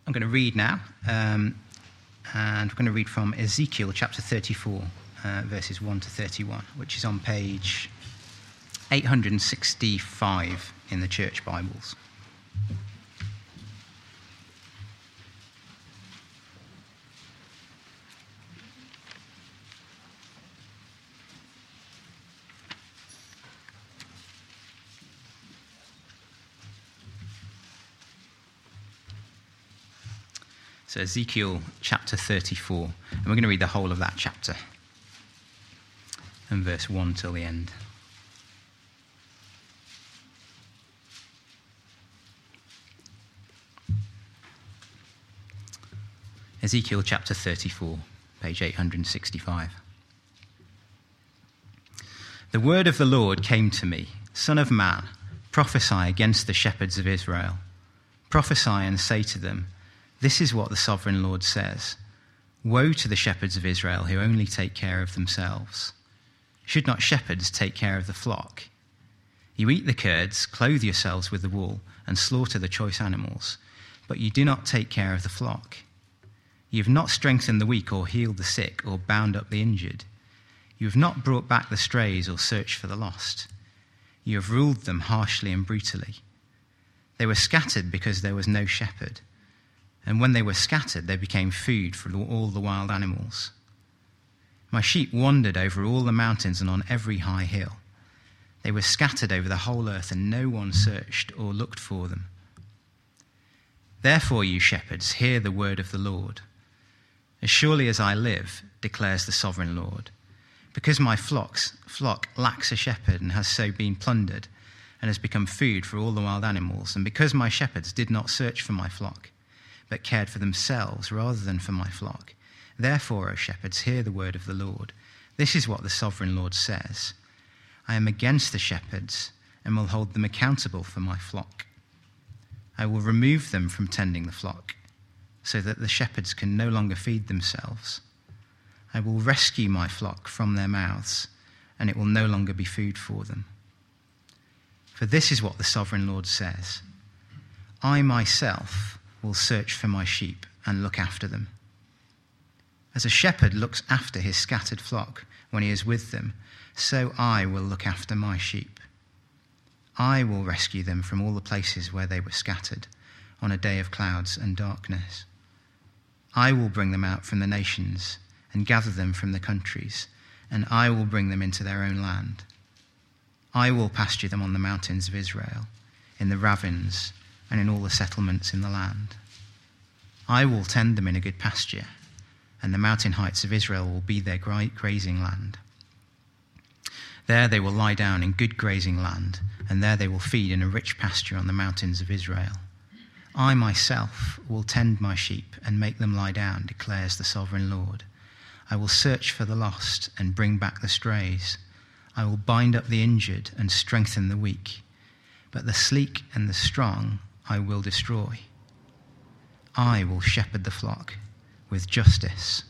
I'm going to read now, and we're going to read from Ezekiel chapter 34, verses 1 to 31, which is on page 865 in the Church Bibles. So Ezekiel chapter 34, and we're going to read the whole of that chapter, and verse 1 till the end. Ezekiel chapter 34, page 865. The word of the Lord came to me, Son of man, prophesy against the shepherds of Israel. Prophesy and say to them, this is what the sovereign Lord says. Woe to the shepherds of Israel who only take care of themselves. Should not shepherds take care of the flock? You eat the curds, clothe yourselves with the wool, and slaughter the choice animals, but you do not take care of the flock. You have not strengthened the weak or healed the sick or bound up the injured. You have not brought back the strays or searched for the lost. You have ruled them harshly and brutally. They were scattered because there was no shepherd. And when they were scattered, they became food for all the wild animals. My sheep wandered over all the mountains and on every high hill. They were scattered over the whole earth, and no one searched or looked for them. Therefore, you shepherds, hear the word of the Lord. As surely as I live, declares the sovereign Lord, because my flock lacks a shepherd and has so been plundered and has become food for all the wild animals, and because my shepherds did not search for my flock, but cared for themselves rather than for my flock. Therefore, O shepherds, hear the word of the Lord. This is what the sovereign Lord says. I am against the shepherds and will hold them accountable for my flock. I will remove them from tending the flock so that the shepherds can no longer feed themselves. I will rescue my flock from their mouths, and it will no longer be food for them. For this is what the sovereign Lord says. I myself will search for my sheep and look after them. As a shepherd looks after his scattered flock when he is with them, so I will look after my sheep. I will rescue them from all the places where they were scattered on a day of clouds and darkness. I will bring them out from the nations and gather them from the countries, and I will bring them into their own land. I will pasture them on the mountains of Israel, in the ravines, and in all the settlements in the land. I will tend them in a good pasture, and the mountain heights of Israel will be their grazing land. There they will lie down in good grazing land, and there they will feed in a rich pasture on the mountains of Israel. I myself will tend my sheep and make them lie down, declares the sovereign Lord. I will search for the lost and bring back the strays. I will bind up the injured and strengthen the weak, but the sleek and the strong I will destroy. I will shepherd the flock with justice.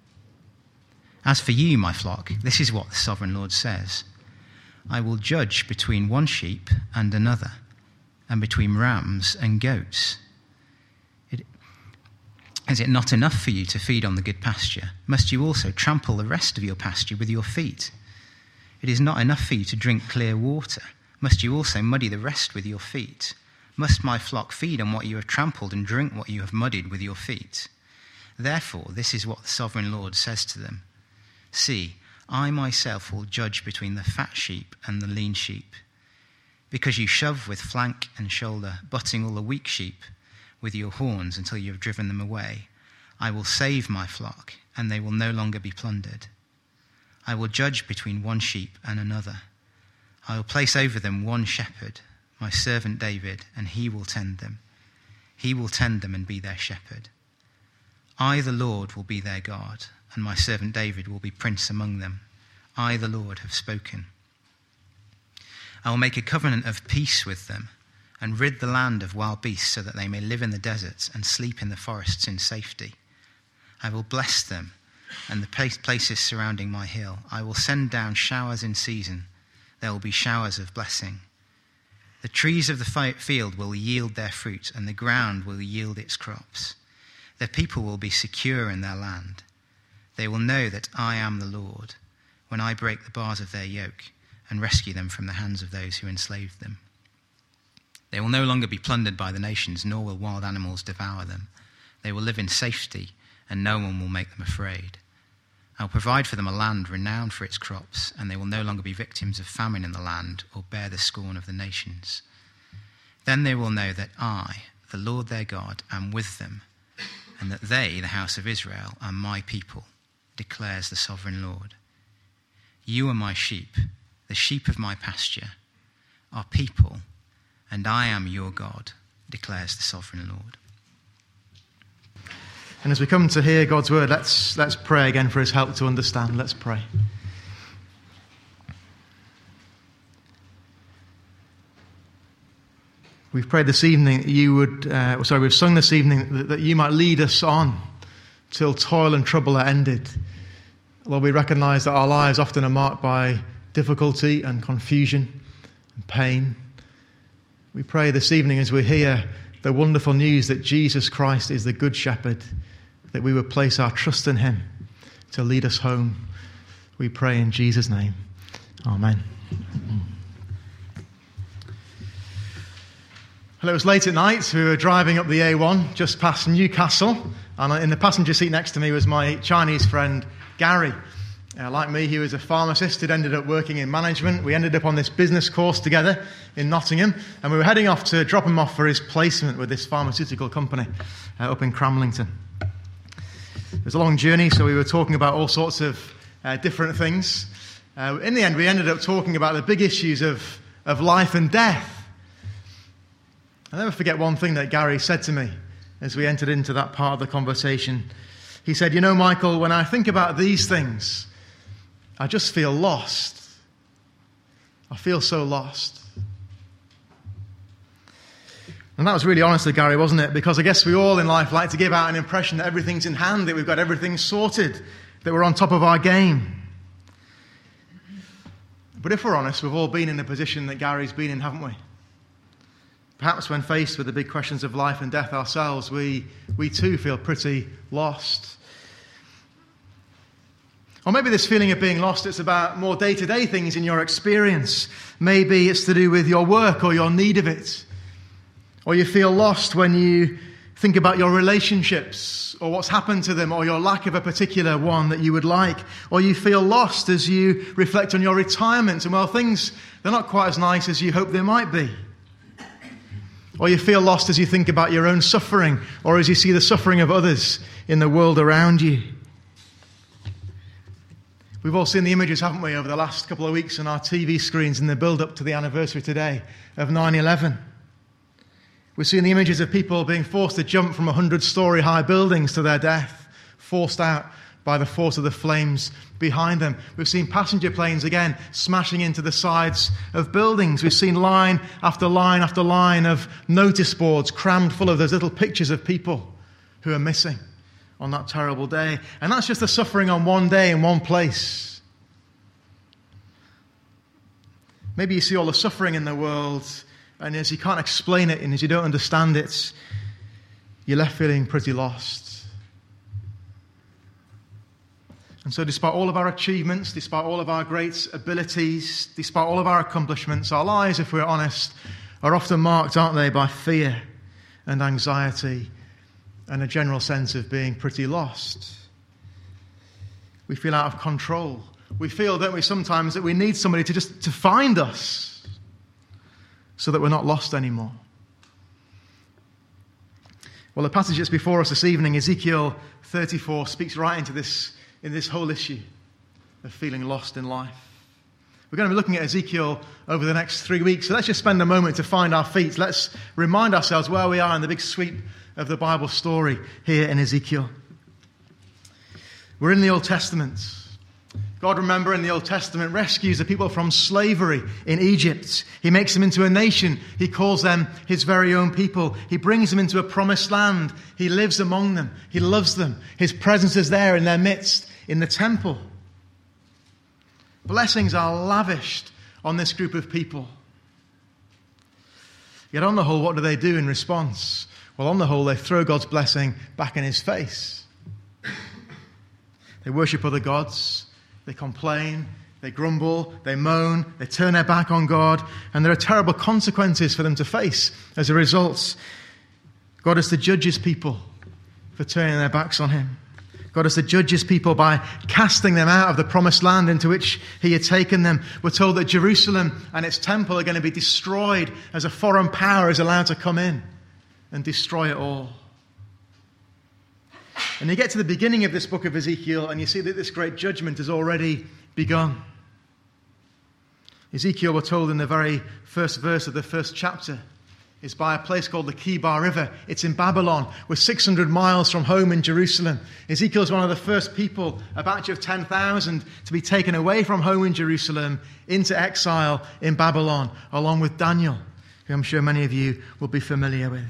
As for you, my flock, this is what the sovereign Lord says. I will judge between one sheep and another, and between rams and goats. Is it not enough for you to feed on the good pasture? Must you also trample the rest of your pasture with your feet? It is not enough for you to drink clear water. Must you also muddy the rest with your feet? Must my flock feed on what you have trampled and drink what you have muddied with your feet? Therefore, this is what the sovereign Lord says to them. See, I myself will judge between the fat sheep and the lean sheep. Because you shove with flank and shoulder, butting all the weak sheep with your horns until you have driven them away, I will save my flock, and they will no longer be plundered. I will judge between one sheep and another. I will place over them one shepherd, my servant David, and he will tend them. He will tend them and be their shepherd. I, the Lord, will be their God, and my servant David will be prince among them. I, the Lord, have spoken. I will make a covenant of peace with them, and rid the land of wild beasts so that they may live in the deserts and sleep in the forests in safety. I will bless them and the places surrounding my hill. I will send down showers in season. There will be showers of blessing. The trees of the field will yield their fruit, and the ground will yield its crops. Their people will be secure in their land. They will know that I am the Lord when I break the bars of their yoke and rescue them from the hands of those who enslaved them. They will no longer be plundered by the nations, nor will wild animals devour them. They will live in safety, and no one will make them afraid. I will provide for them a land renowned for its crops, and they will no longer be victims of famine in the land or bear the scorn of the nations. Then they will know that I, the Lord their God, am with them, and that they, the house of Israel, are my people, declares the sovereign Lord. You are my sheep, the sheep of my pasture, are people, and I am your God, declares the sovereign Lord. And as we come to hear God's word, let's pray again for his help to understand. Let's pray. We've prayed this evening that you would, we've sung this evening that you might lead us on till toil and trouble are ended. Lord, we recognise that our lives often are marked by difficulty and confusion and pain. We pray this evening as we hear the wonderful news that Jesus Christ is the Good Shepherd, that we would place our trust in him to lead us home. We pray in Jesus' name. Amen. Well, it was late at night. We were driving up the A1 just past Newcastle, and in the passenger seat next to me was my Chinese friend Gary. Like me, he was a pharmacist who'd ended up working in management. We ended up on this business course together in Nottingham, and we were heading off to drop him off for his placement with this pharmaceutical company up in Cramlington. It was a long journey, so we were talking about all sorts of different things. In the end, we ended up talking about the big issues of life and death. I'll never forget one thing that Gary said to me as we entered into that part of the conversation. He said, "You know, Michael, when I think about these things, I just feel lost. I feel so lost." And that was really honest of Gary, wasn't it? Because I guess we all in life like to give out an impression that everything's in hand, that we've got everything sorted, that we're on top of our game. But if we're honest, we've all been in the position that Gary's been in, haven't we? Perhaps when faced with the big questions of life and death ourselves, we too feel pretty lost. Or maybe this feeling of being lost, it's about more day-to-day things in your experience. Maybe it's to do with your work or your need of it. Or you feel lost when you think about your relationships or what's happened to them or your lack of a particular one that you would like. Or you feel lost as you reflect on your retirement and, well, things, they're not quite as nice as you hope they might be. Or you feel lost as you think about your own suffering or as you see the suffering of others in the world around you. We've all seen the images, haven't we, over the last couple of weeks on our TV screens in the build-up to the anniversary today of 9/11. We've seen the images of people being forced to jump from 100-story high buildings to their death, forced out by the force of the flames behind them. We've seen passenger planes, again, smashing into the sides of buildings. We've seen line after line after line of notice boards crammed full of those little pictures of people who are missing on that terrible day. And that's just the suffering on one day in one place. Maybe you see all the suffering in the world, and as you can't explain it and as you don't understand it, you're left feeling pretty lost. And so despite all of our achievements, despite all of our great abilities, despite all of our accomplishments, our lives, if we're honest, are often marked, aren't they, by fear and anxiety and a general sense of being pretty lost. We feel out of control. We feel, don't we, sometimes that we need somebody to find us so that we're not lost anymore. Well, the passage that's before us this evening, Ezekiel 34, speaks right into this whole issue of feeling lost in life. We're going to be looking at Ezekiel over the next 3 weeks, so let's just spend a moment to find our feet. Let's remind ourselves where we are in the big sweep of the Bible story here in Ezekiel. We're in the Old Testament. God, remember, in the Old Testament, rescues the people from slavery in Egypt. He makes them into a nation. He calls them his very own people. He brings them into a promised land. He lives among them. He loves them. His presence is there in their midst, in the temple. Blessings are lavished on this group of people. Yet on the whole, what do they do in response? Well, on the whole, they throw God's blessing back in his face. They worship other gods, they complain, they grumble, they moan, they turn their back on God, and there are terrible consequences for them to face as a result. God is to judge his people for turning their backs on him. God is to judge his people by casting them out of the promised land into which he had taken them. We're told that Jerusalem and its temple are going to be destroyed as a foreign power is allowed to come in and destroy it all. And you get to the beginning of this book of Ezekiel and you see that this great judgment has already begun. Ezekiel, we're told in the very first verse of the first chapter, is by a place called the Kibar River. It's in Babylon. We're 600 miles from home in Jerusalem. Ezekiel is one of the first people, a batch of 10,000, to be taken away from home in Jerusalem into exile in Babylon, along with Daniel, who I'm sure many of you will be familiar with.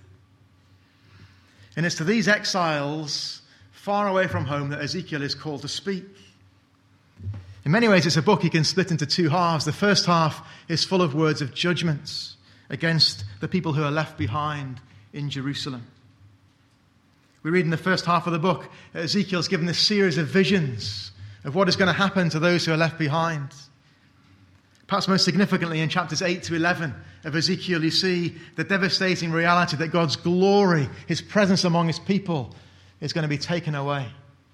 And it's to these exiles far away from home that Ezekiel is called to speak. In many ways, it's a book you can split into two halves. The first half is full of words of judgments against the people who are left behind in Jerusalem. We read in the first half of the book, Ezekiel's given this series of visions of what is going to happen to those who are left behind. Perhaps most significantly in chapters 8 to 11 of Ezekiel, you see the devastating reality that God's glory, his presence among his people, is going to be taken away.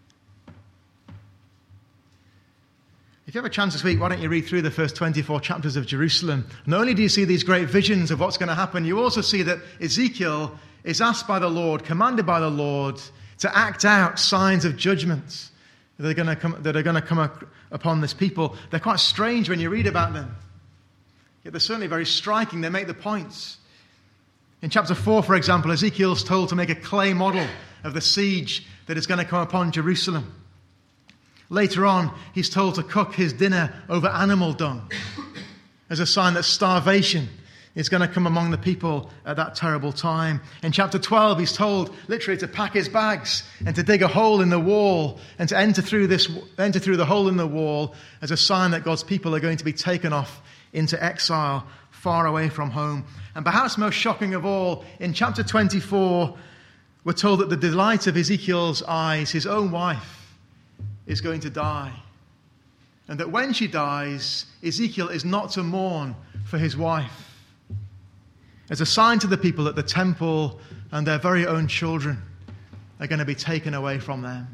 If you have a chance this week, why don't you read through the first 24 chapters of Jerusalem? Not only do you see these great visions of what's going to happen, you also see that Ezekiel is asked by the Lord, commanded by the Lord, to act out signs of judgment that are going to come upon this people. They're quite strange when you read about them, yet they're certainly very striking. They make the points. In chapter 4, for example, Ezekiel's told to make a clay model of the siege that is going to come upon Jerusalem. Later on, he's told to cook his dinner over animal dung as a sign that starvation is going to come among the people at that terrible time. In chapter 12, he's told literally to pack his bags and to dig a hole in the wall and to enter through the hole in the wall as a sign that God's people are going to be taken off into exile far away from home. And perhaps most shocking of all, in chapter 24, we're told that the delight of Ezekiel's eyes, his own wife, is going to die. And that when she dies, Ezekiel is not to mourn for his wife. As a sign to the people that the temple and their very own children are going to be taken away from them.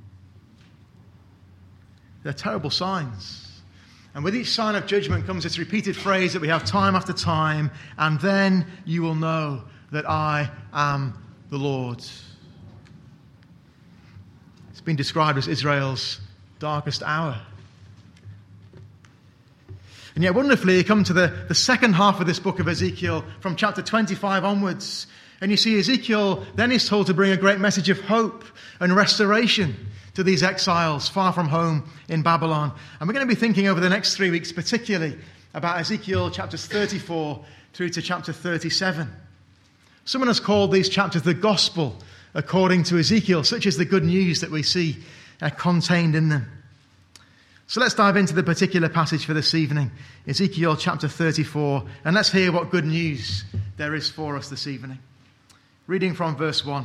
They're terrible signs. And with each sign of judgment comes this repeated phrase that we have time after time, and then you will know that I am the Lord. It's been described as Israel's darkest hour. And yet wonderfully, you come to the second half of this book of Ezekiel from chapter 25 onwards. And you see Ezekiel then is told to bring a great message of hope and restoration to these exiles far from home in Babylon. And we're going to be thinking over the next 3 weeks particularly about Ezekiel chapters 34 through to chapter 37. Someone has called these chapters the gospel according to Ezekiel, such is the good news that we see contained in them. So let's dive into the particular passage for this evening, Ezekiel chapter 34, and let's hear what good news there is for us this evening. Reading from verse 1.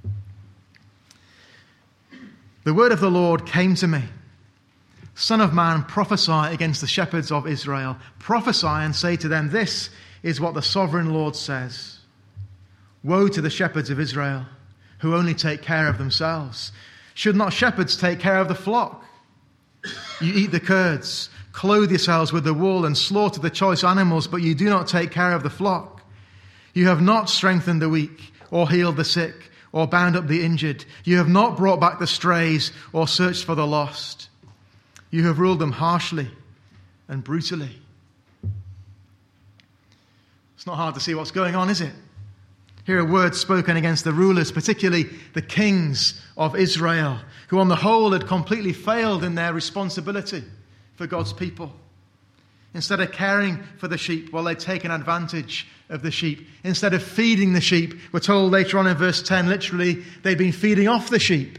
The word of the Lord came to me. Son of man, prophesy against the shepherds of Israel. Prophesy and say to them, this is what the sovereign Lord says. Woe to the shepherds of Israel, who only take care of themselves. Should not shepherds take care of the flock? You eat the curds, clothe yourselves with the wool, and slaughter the choice animals, but you do not take care of the flock. You have not strengthened the weak, or healed the sick, or bound up the injured. You have not brought back the strays, or searched for the lost. You have ruled them harshly and brutally. It's not hard to see what's going on, is it? Here are words spoken against the rulers, particularly the kings of Israel, who on the whole had completely failed in their responsibility for God's people. Instead of caring for the sheep, well, they'd taken advantage of the sheep. Instead of feeding the sheep, we're told later on in verse 10, literally, they'd been feeding off the sheep.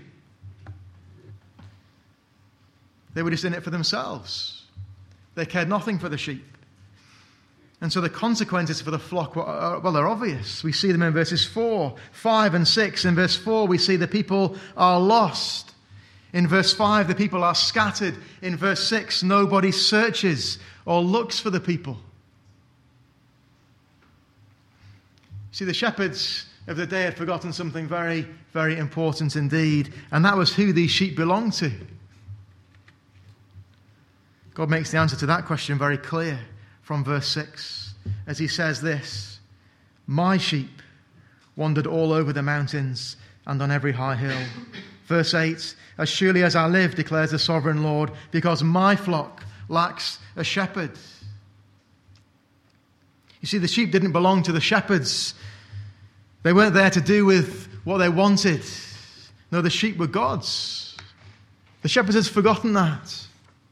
They were just in it for themselves. They cared nothing for the sheep. And so the consequences for the flock, they're obvious. We see them in verses 4, 5 and 6. In verse 4, we see the people are lost. In verse 5, the people are scattered. In verse 6, nobody searches or looks for the people. See, the shepherds of the day had forgotten something very, very important indeed, and that was who these sheep belonged to. God makes the answer to that question very clear from verse 6, as he says this: "My sheep wandered all over the mountains and on every high hill." Verse 8, "As surely as I live, declares the sovereign Lord, because my flock lacks a shepherd." You see, the sheep didn't belong to the shepherds. They weren't there to do with what they wanted. No, the sheep were God's. The shepherds had forgotten that.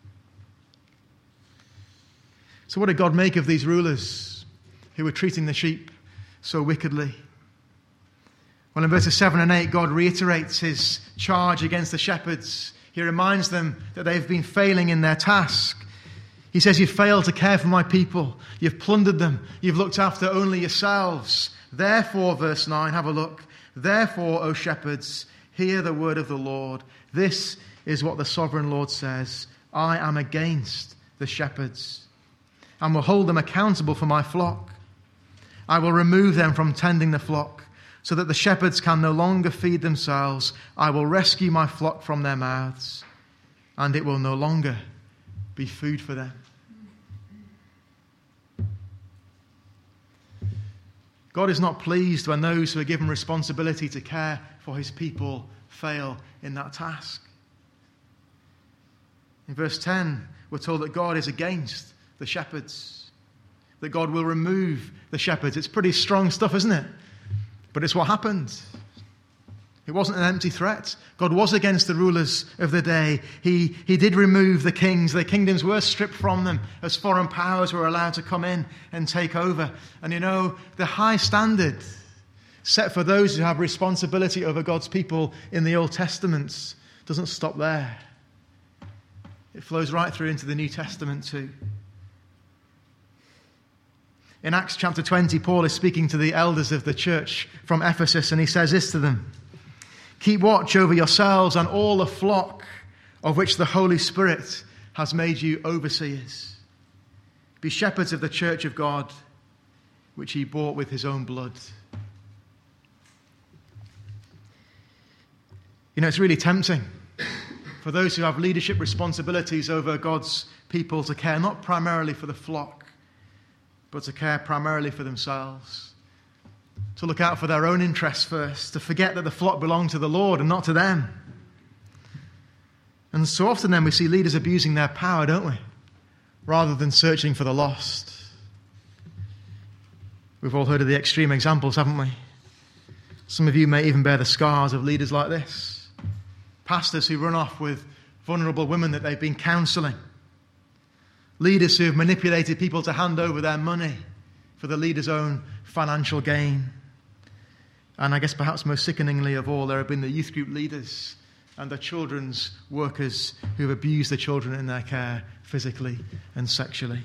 So what did God make of these rulers who were treating the sheep so wickedly? Well, in verses 7 and 8, God reiterates his charge against the shepherds. He reminds them that they've been failing in their task. He says, "You've failed to care for my people. You've plundered them. You've looked after only yourselves. Therefore," verse 9, have a look. "Therefore, O shepherds, hear the word of the Lord. This is what the sovereign Lord says. I am against the shepherds and will hold them accountable for my flock. I will remove them from tending the flock so that the shepherds can no longer feed themselves. I will rescue my flock from their mouths, and it will no longer be food for them." God is not pleased when those who are given responsibility to care for his people fail in that task. In verse 10, we're told that God is against the shepherds, that God will remove the shepherds. It's pretty strong stuff, isn't it? But it's what happened. It wasn't an empty threat. God was against the rulers of the day. He did remove the kings. Their kingdoms were stripped from them as foreign powers were allowed to come in and take over. And you know, the high standard set for those who have responsibility over God's people in the Old Testament doesn't stop there. It flows right through into the New Testament too. In Acts chapter 20, Paul is speaking to the elders of the church from Ephesus, and he says this to them: "Keep watch over yourselves and all the flock of which the Holy Spirit has made you overseers. Be shepherds of the church of God, which he bought with his own blood." You know, it's really tempting for those who have leadership responsibilities over God's people to care not primarily for the flock, but to care primarily for themselves, to look out for their own interests first, to forget that the flock belonged to the Lord and not to them. And so often then we see leaders abusing their power, don't we? Rather than searching for the lost. We've all heard of the extreme examples, haven't we? Some of you may even bear the scars of leaders like this. Pastors who run off with vulnerable women that they've been counseling. Leaders who have manipulated people to hand over their money for the leader's own financial gain. And I guess perhaps most sickeningly of all, there have been the youth group leaders and the children's workers who have abused the children in their care physically and sexually.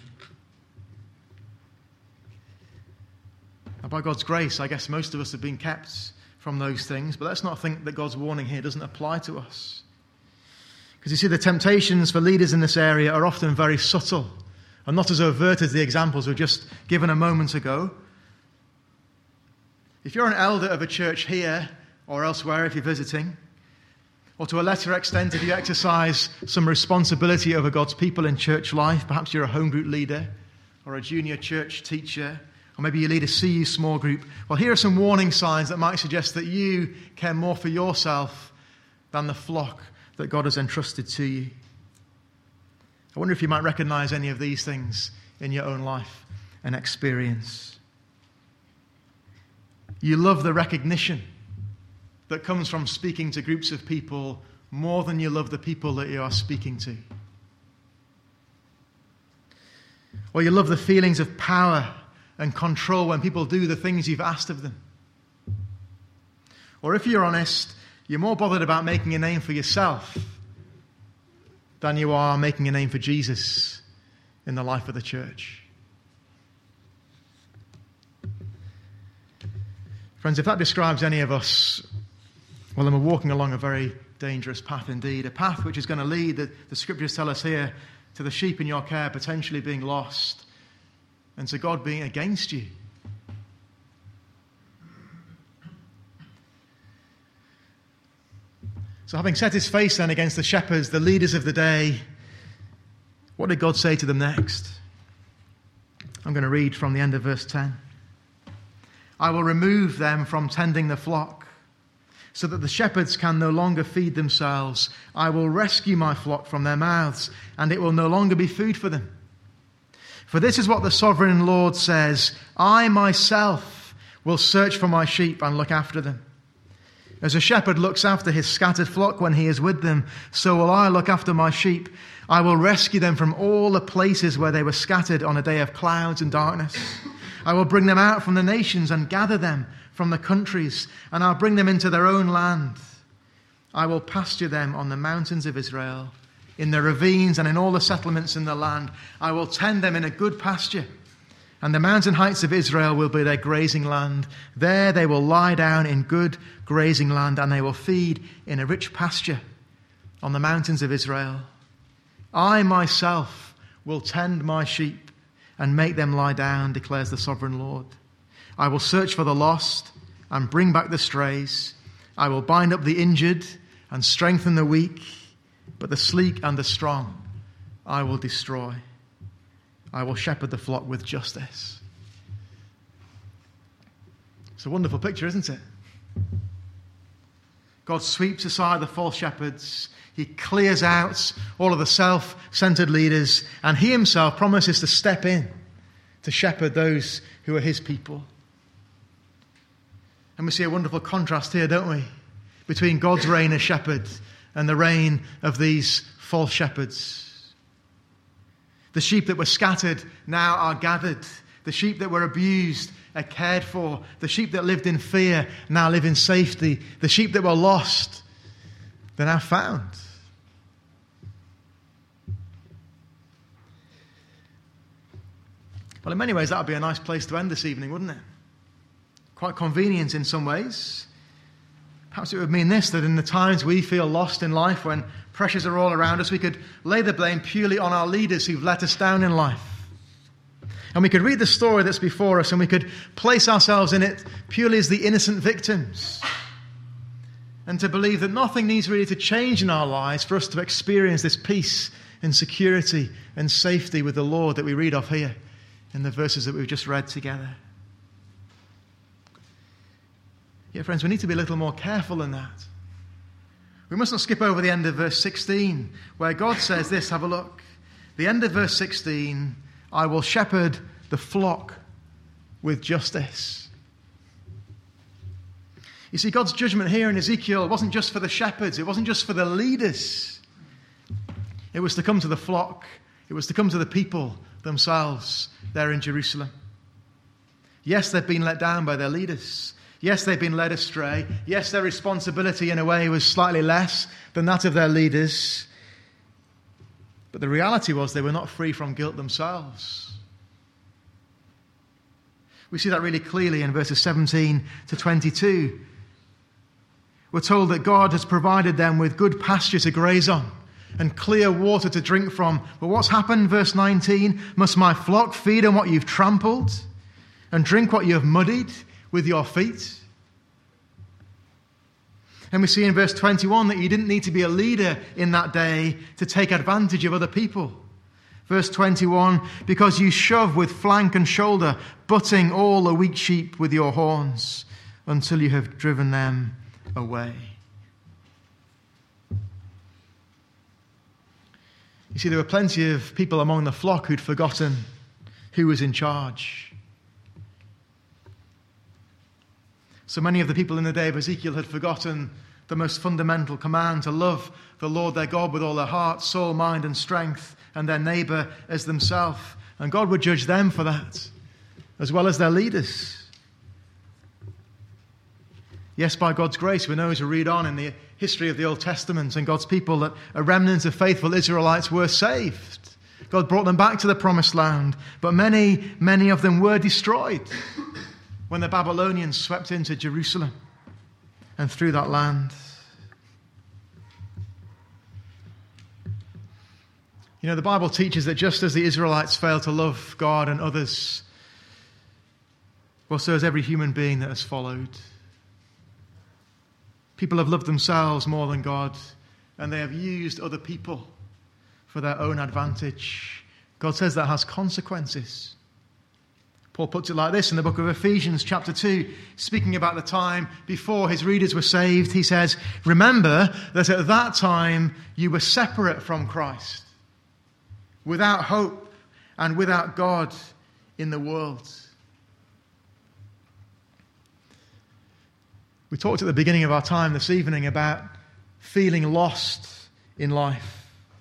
And by God's grace, I guess most of us have been kept from those things, but let's not think that God's warning here doesn't apply to us. Because you see, the temptations for leaders in this area are often very subtle and not as overt as the examples we've just given a moment ago. If you're an elder of a church here or elsewhere, if you're visiting, or to a lesser extent, if you exercise some responsibility over God's people in church life, perhaps you're a home group leader or a junior church teacher, or maybe you lead a CU small group. Well, here are some warning signs that might suggest that you care more for yourself than the flock that God has entrusted to you. I wonder if you might recognize any of these things in your own life and experience. You love the recognition that comes from speaking to groups of people more than you love the people that you are speaking to. Or you love the feelings of power and control when people do the things you've asked of them. Or if you're honest, you're more bothered about making a name for yourself than you are making a name for Jesus in the life of the church. Friends, if that describes any of us, well, then we're walking along a very dangerous path indeed, a path which is going to lead, the scriptures tell us here, to the sheep in your care potentially being lost and to God being against you. So having set his face then against the shepherds, the leaders of the day, what did God say to them next? I'm going to read from the end of verse 10. I will remove them from tending the flock, so that the shepherds can no longer feed themselves. I will rescue my flock from their mouths, and it will no longer be food for them. For this is what the sovereign Lord says, I myself will search for my sheep and look after them. As a shepherd looks after his scattered flock when he is with them, so will I look after my sheep. I will rescue them from all the places where they were scattered on a day of clouds and darkness. I will bring them out from the nations and gather them from the countries, and I'll bring them into their own land. I will pasture them on the mountains of Israel, in the ravines and in all the settlements in the land. I will tend them in a good pasture, and the mountain heights of Israel will be their grazing land. There they will lie down in good grazing land, and they will feed in a rich pasture on the mountains of Israel. I myself will tend my sheep and make them lie down, declares the sovereign Lord. I will search for the lost and bring back the strays. I will bind up the injured and strengthen the weak, but the sleek and the strong I will destroy. I will shepherd the flock with justice. It's a wonderful picture, isn't it? God sweeps aside the false shepherds. He clears out all of the self-centered leaders, and he himself promises to step in to shepherd those who are his people. And we see a wonderful contrast here, don't we? Between God's reign as shepherd and the reign of these false shepherds. The sheep that were scattered now are gathered. The sheep that were abused are cared for. The sheep that lived in fear now live in safety. The sheep that were lost, they're now found. Well, in many ways, that would be a nice place to end this evening, wouldn't it? Quite convenient in some ways. Perhaps it would mean this, that in the times we feel lost in life, when pressures are all around us, we could lay the blame purely on our leaders who've let us down in life. And we could read the story that's before us, and we could place ourselves in it purely as the innocent victims. And to believe that nothing needs really to change in our lives for us to experience this peace and security and safety with the Lord that we read of here in the verses that we've just read together. Yeah, friends, we need to be a little more careful than that. We mustn't skip over the end of verse 16, where God says this, have a look. The end of verse 16, I will shepherd the flock with justice. You see, God's judgment here in Ezekiel wasn't just for the shepherds, it wasn't just for the leaders. It was to come to the flock, it was to come to the people themselves there in Jerusalem. Yes, they've been let down by their leaders. Yes, they've been led astray. Yes, their responsibility in a way was slightly less than that of their leaders. But the reality was they were not free from guilt themselves. We see that really clearly in verses 17 to 22. We're told that God has provided them with good pasture to graze on and clear water to drink from. But what's happened, verse 19? Must my flock feed on what you've trampled and drink what you have muddied with your feet? And we see in verse 21 that you didn't need to be a leader in that day to take advantage of other people. Verse 21, because you shove with flank and shoulder, butting all the weak sheep with your horns until you have driven them away. You see, there were plenty of people among the flock who'd forgotten who was in charge. So many of the people in the day of Ezekiel had forgotten the most fundamental command to love the Lord their God with all their heart, soul, mind, and strength, and their neighbour as themselves. And God would judge them for that, as well as their leaders. Yes, by God's grace, we know as we read on in the history of the Old Testament and God's people that a remnant of faithful Israelites were saved. God brought them back to the promised land, but many of them were destroyed. when the Babylonians swept into Jerusalem and through that land. You know, the Bible teaches that just as the Israelites failed to love God and others, well, so has every human being that has followed. People have loved themselves more than God, and they have used other people for their own advantage. God says that has consequences. Paul puts it like this in the book of Ephesians chapter 2, speaking about the time before his readers were saved. He says, "Remember that at that time you were separate from Christ, without hope and without God in the world." We talked at the beginning of our time this evening about feeling lost in life.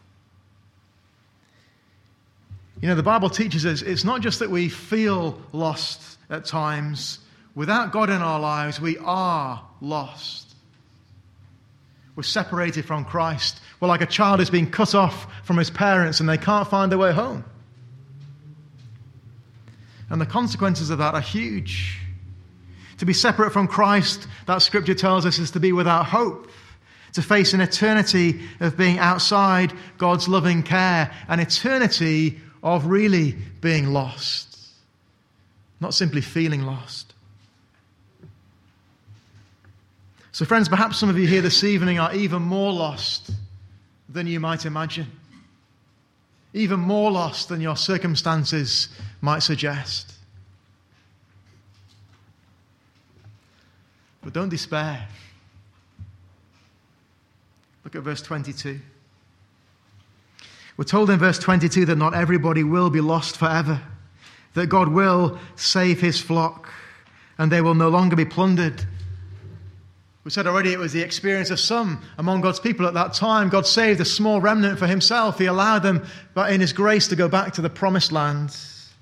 You know, the Bible teaches us it's not just that we feel lost at times. Without God in our lives, we are lost. We're separated from Christ. We're like a child who's been cut off from his parents and they can't find their way home. And the consequences of that are huge. To be separate from Christ, that scripture tells us, is to be without hope. To face an eternity of being outside God's loving care. An eternity of really being lost. Not simply feeling lost. So friends, perhaps some of you here this evening are even more lost than you might imagine. Even more lost than your circumstances might suggest. But don't despair. Look at verse 22. We're told in verse 22 that not everybody will be lost forever, that God will save his flock, and they will no longer be plundered. We said already it was the experience of some among God's people at that time. God saved a small remnant for himself. He allowed them, but in his grace, to go back to the promised land.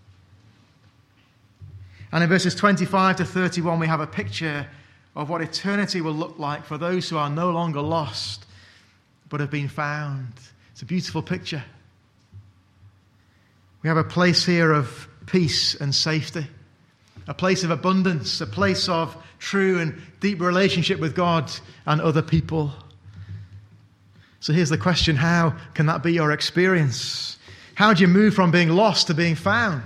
And in verses 25 to 31, we have a picture of what eternity will look like for those who are no longer lost, but have been found. It's a beautiful picture. We have a place here of peace and safety, a place of abundance, a place of true and deep relationship with God and other people. So here's the question: how can that be your experience? How do you move from being lost to being found?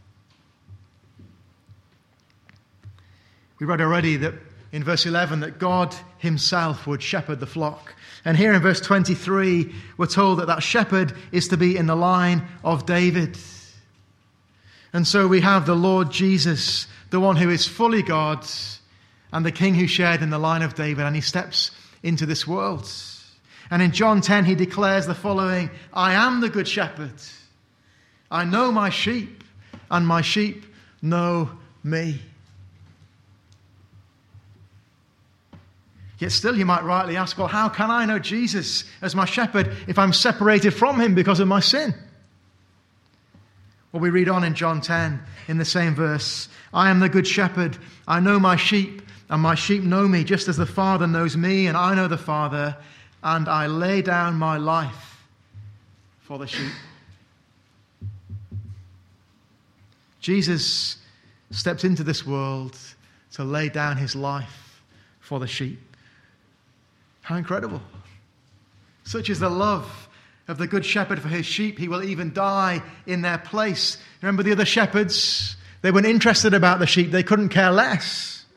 We read already that in verse 11 that God himself would shepherd the flock. And here in verse 23, we're told that that shepherd is to be in the line of David. And so we have the Lord Jesus, the one who is fully God and the King who shared in the line of David, and he steps into this world. And in John 10, he declares the following: "I am the good shepherd. I know my sheep, and my sheep know me." Yet still you might rightly ask, well, how can I know Jesus as my shepherd if I'm separated from him because of my sin? Well, we read on in John 10 in the same verse: "I am the good shepherd. I know my sheep, and my sheep know me, just as the Father knows me, and I know the Father, and I lay down my life for the sheep." Jesus stepped into this world to lay down his life for the sheep. How incredible. Such is the love of the good shepherd for his sheep. He will even die in their place. Remember the other shepherds? They weren't interested about the sheep. They couldn't care less.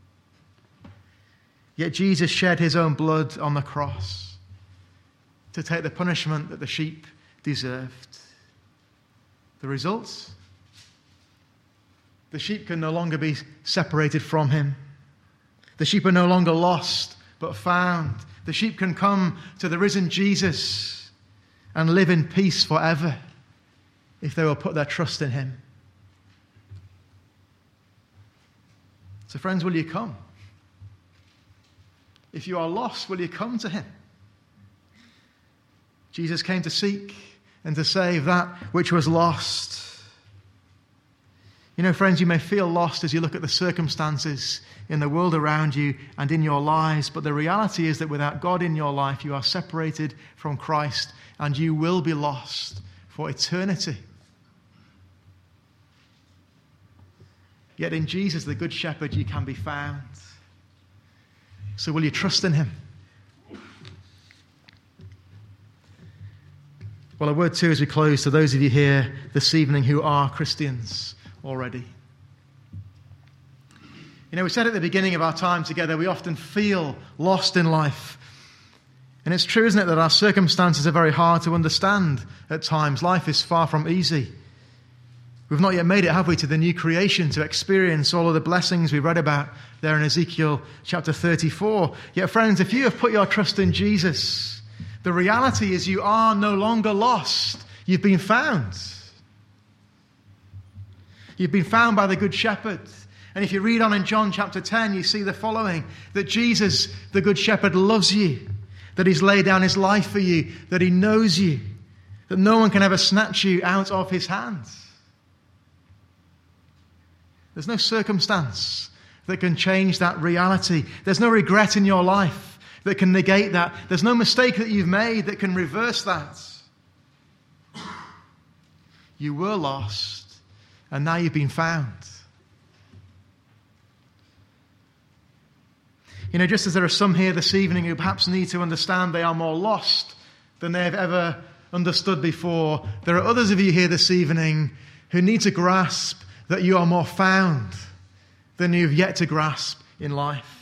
Yet Jesus shed his own blood on the cross to take the punishment that the sheep deserved. The results? The sheep can no longer be separated from him. The sheep are no longer lost, but found. The sheep can come to the risen Jesus and live in peace forever if they will put their trust in him. So friends, will you come? If you are lost, will you come to him? Jesus came to seek and to save that which was lost. You know, friends, you may feel lost as you look at the circumstances in the world around you and in your lives, but the reality is that without God in your life, you are separated from Christ and you will be lost for eternity. Yet in Jesus, the Good Shepherd, you can be found. So will you trust in him? Well, a word too as we close to those of you here this evening who are Christians already. You know, we said at the beginning of our time together, we often feel lost in life. And it's true, isn't it, that our circumstances are very hard to understand at times. Life is far from easy. We've not yet made it, have we, to the new creation, to experience all of the blessings we read about there in Ezekiel chapter 34. Yet, friends, if you have put your trust in Jesus, the reality is you are no longer lost. You've been found. You've been found by the Good Shepherd. And if you read on in John chapter 10, you see the following, that Jesus, the Good Shepherd, loves you, that he's laid down his life for you, that he knows you, that no one can ever snatch you out of his hands. There's no circumstance that can change that reality. There's no regret in your life that can negate that. There's no mistake that you've made that can reverse that. You were lost, and now you've been found. You know, just as there are some here this evening who perhaps need to understand they are more lost than they have ever understood before, there are others of you here this evening who need to grasp that you are more found than you've yet to grasp in life.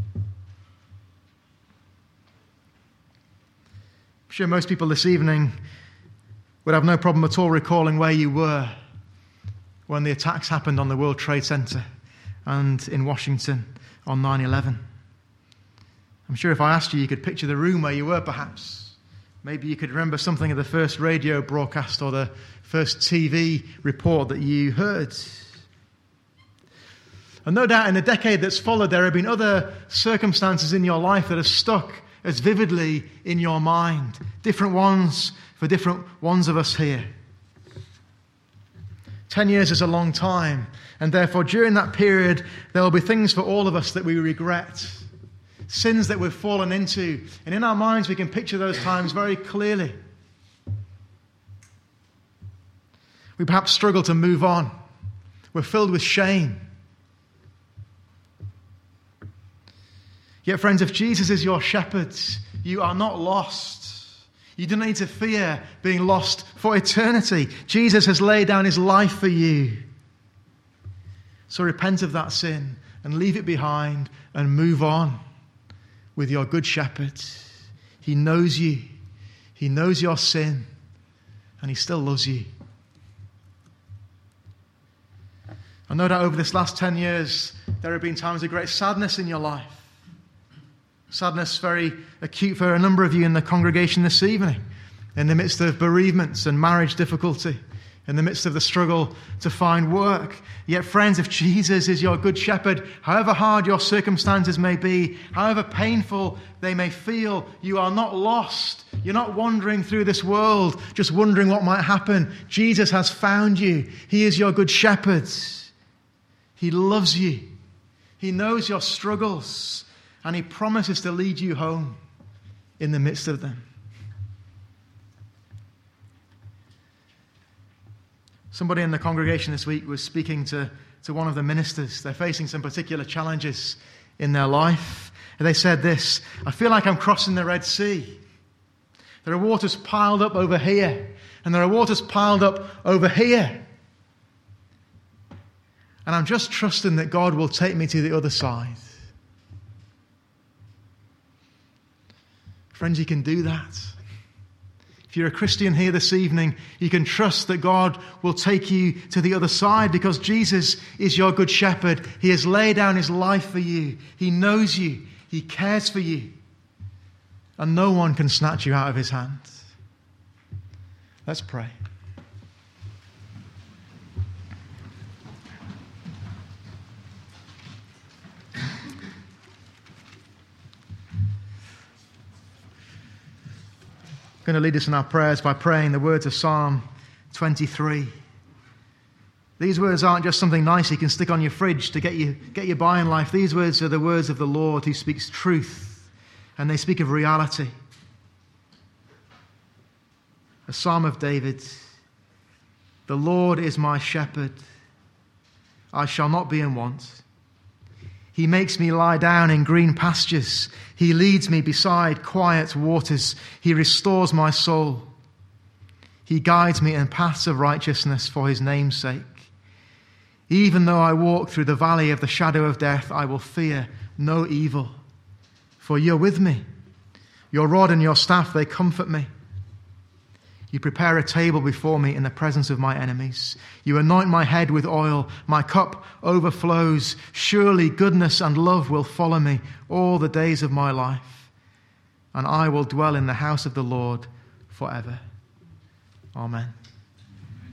I'm sure most people this evening would have no problem at all recalling where you were when the attacks happened on the World Trade Center and in Washington on 9/11. I'm sure if I asked you, you could picture the room where you were perhaps. Maybe you could remember something of the first radio broadcast or the first TV report that you heard. And no doubt in the decade that's followed, there have been other circumstances in your life that have stuck as vividly in your mind. Different ones for different ones of us here. 10 years is a long time, and therefore during that period, there will be things for all of us that we regret. Sins that we've fallen into. And in our minds, we can picture those times very clearly. We perhaps struggle to move on. We're filled with shame. Yet, friends, if Jesus is your shepherd, you are not lost. You do not need to fear being lost for eternity. Jesus has laid down his life for you. So repent of that sin and leave it behind and move on with your Good Shepherd. He knows you. He knows your sin. And he still loves you. I know that over this last 10 years, there have been times of great sadness in your life. Sadness very acute for a number of you in the congregation this evening, in the midst of bereavements and marriage difficulty, in the midst of the struggle to find work. Yet, friends, if Jesus is your Good Shepherd, however hard your circumstances may be, however painful they may feel, you are not lost. You're not wandering through this world, just wondering what might happen. Jesus has found you. He is your Good Shepherd. He loves you. He knows your struggles. And he promises to lead you home in the midst of them. Somebody in the congregation this week was speaking to one of the ministers. They're facing some particular challenges in their life. And they said this, I feel like I'm crossing the Red Sea. There are waters piled up over here. And there are waters piled up over here. And I'm just trusting that God will take me to the other side. Friends, you can do that. If you're a Christian here this evening, you can trust that God will take you to the other side because Jesus is your Good Shepherd. He has laid down his life for you. He knows you. He cares for you. And no one can snatch you out of his hand. Let's pray. Going to lead us in our prayers by praying the words of Psalm 23. These words aren't just something nice you can stick on your fridge to get you by in life. These words are the words of the Lord who speaks truth, and they speak of reality. A Psalm of David. The Lord is my shepherd. I shall not be in want. He makes me lie down in green pastures. He leads me beside quiet waters. He restores my soul. He guides me in paths of righteousness for his name's sake. Even though I walk through the valley of the shadow of death, I will fear no evil. For you're with me. Your rod and your staff, they comfort me. You prepare a table before me in the presence of my enemies. You anoint my head with oil. My cup overflows. Surely goodness and love will follow me all the days of my life, and I will dwell in the house of the Lord forever. Amen.